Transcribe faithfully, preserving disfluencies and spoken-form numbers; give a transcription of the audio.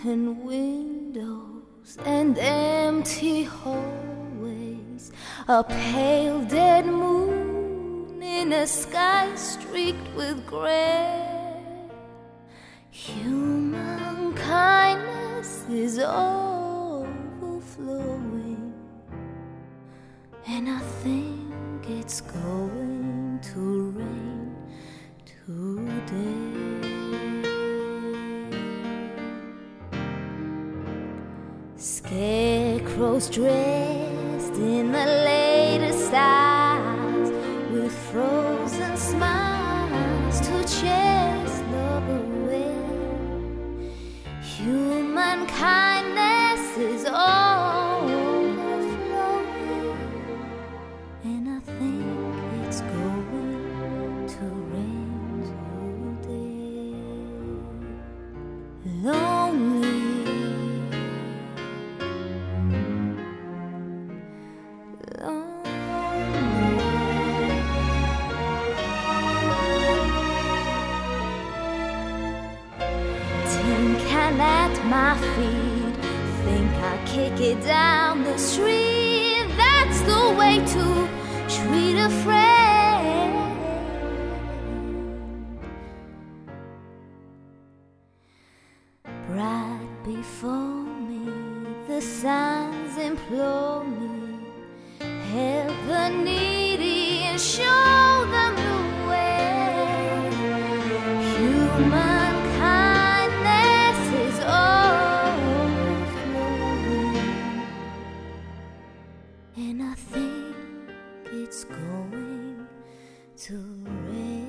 and windows and empty hallways, a pale dead moon in a sky streaked with gray. Human kindness is overflowing, and I think it's going to rain today. Scarecrows dressed in the latest styles, with frozen smiles to chase love away. Human kindness is overflowing, and I think it's going to rain today. Lonely, and at my feet, think I kick it down the street. That's the way to treat a friend. Bright before me, the signs implore me, help the needy and show them the way. Human and I think it's going to rain.